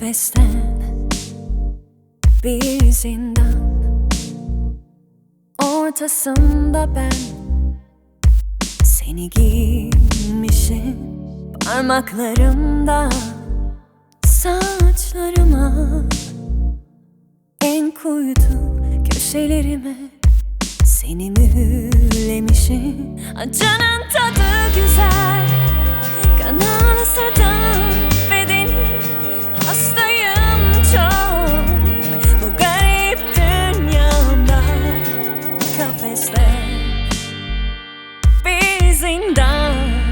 kafesten bir zindan, ortasında ben seni giymişim. Parmaklarımda saçlarıma, en kuytu köşelerime seni mühürlemişim. Acının tadı güzel, kan ağlasadan bedeni, hastayım çok bu garip dünyamda. Kafeste bir zindan,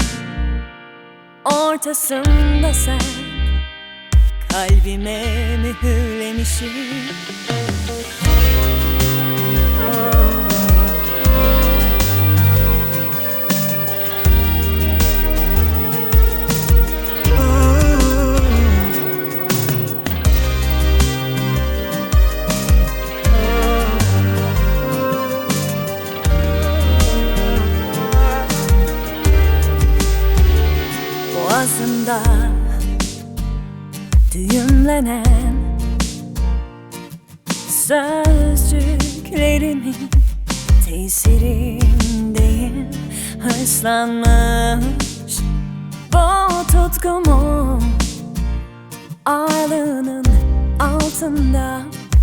ortasında sen kalbime mühürlemişim. Boğazımda düğümlenen sözcüklerimin tesirindeyim. Hırslanmış bu tutkumun ağırlığının altında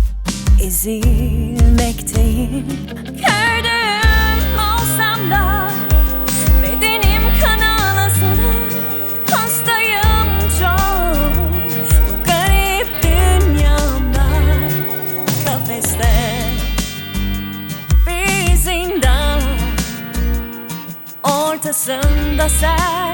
ezilmekteyim. Gördüğüm olsam da bedenim kan ağlasa da hastayım çok bu garip dünyamda. Kafeste bir zindan, ortasında sen